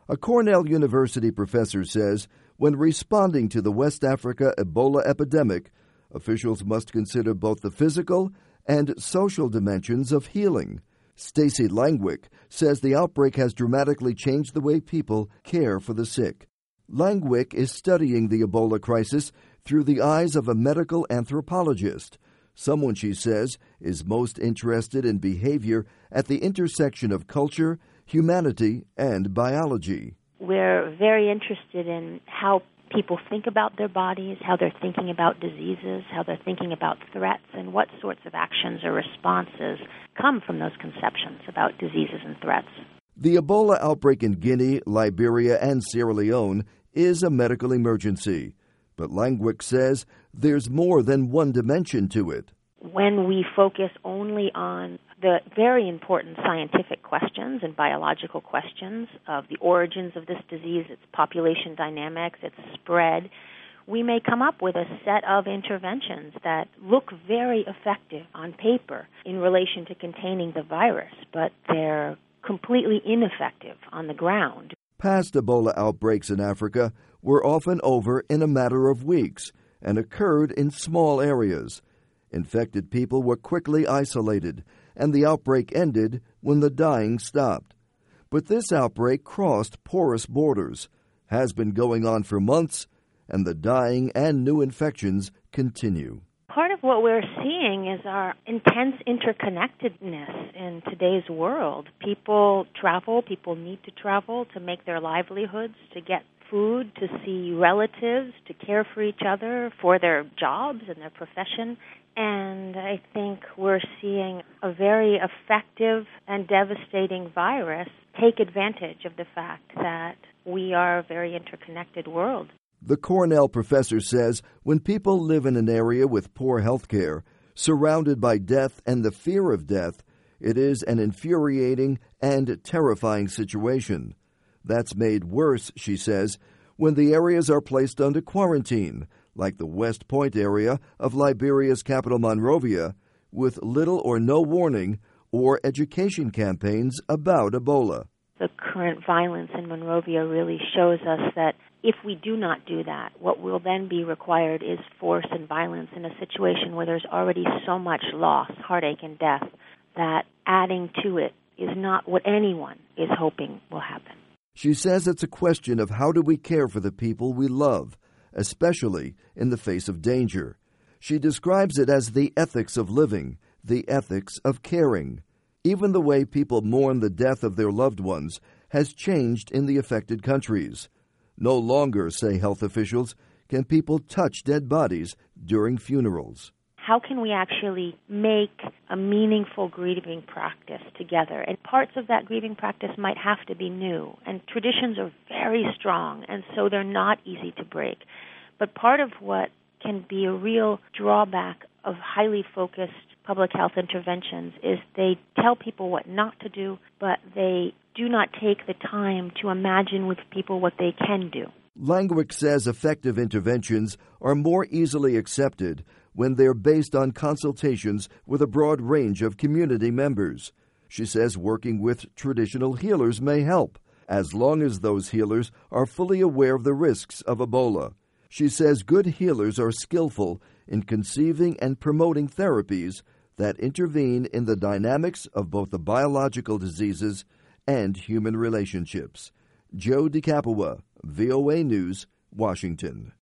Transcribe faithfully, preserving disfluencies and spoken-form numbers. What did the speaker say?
A Cornell University professor says when responding to the West Africa Ebola epidemic, officials must consider both the physical and social dimensions of healing. Stacy Langwick says the outbreak has dramatically changed the way people care for the sick. Langwick is studying the Ebola crisis through the eyes of a medical anthropologist, someone, she says, is most interested in behavior at the intersection of culture, humanity, and biology. We're very interested in how people think about their bodies, how they're thinking about diseases, how they're thinking about threats, and what sorts of actions or responses come from those conceptions about diseases and threats. The Ebola outbreak in Guinea, Liberia, and Sierra Leone is a medical emergency. But Langwick says there's more than one dimension to it. When we focus only on the very important scientific questions and biological questions of the origins of this disease, its population dynamics, its spread, we may come up with a set of interventions that look very effective on paper in relation to containing the virus, but they're completely ineffective on the ground. Past Ebola outbreaks in Africa were often over in a matter of weeks and occurred in small areas. Infected people were quickly isolated, and the outbreak ended when the dying stopped. But this outbreak crossed porous borders, has been going on for months, and the dying and new infections continue. Part of what we're seeing is our intense interconnectedness in today's world. People travel, people need to travel to make their livelihoods, to get food, to see relatives, to care for each other, for their jobs and their profession. And I think we're seeing a very effective and devastating virus take advantage of the fact that we are a very interconnected world. The Cornell professor says when people live in an area with poor health care, surrounded by death and the fear of death, it is an infuriating and terrifying situation. That's made worse, she says, when the areas are placed under quarantine, like the West Point area of Liberia's capital Monrovia, with little or no warning or education campaigns about Ebola. The current violence in Monrovia really shows us that if we do not do that, what will then be required is force and violence in a situation where there's already so much loss, heartache, and death, that adding to it is not what anyone is hoping will happen. She says it's a question of how do we care for the people we love, especially in the face of danger. She describes it as the ethics of living, the ethics of caring. Even the way people mourn the death of their loved ones has changed in the affected countries. No longer, say health officials, can people touch dead bodies during funerals. How can we actually make a meaningful grieving practice together? And parts of that grieving practice might have to be new. And traditions are very strong, and so they're not easy to break. But part of what can be a real drawback of highly focused public health interventions is they tell people what not to do, but they do not take the time to imagine with people what they can do. Langwick says effective interventions are more easily accepted when they're based on consultations with a broad range of community members. She says working with traditional healers may help, as long as those healers are fully aware of the risks of Ebola. She says good healers are skillful in conceiving and promoting therapies that intervene in the dynamics of both the biological diseases and human relationships. Joe DeCapua, V O A News, Washington.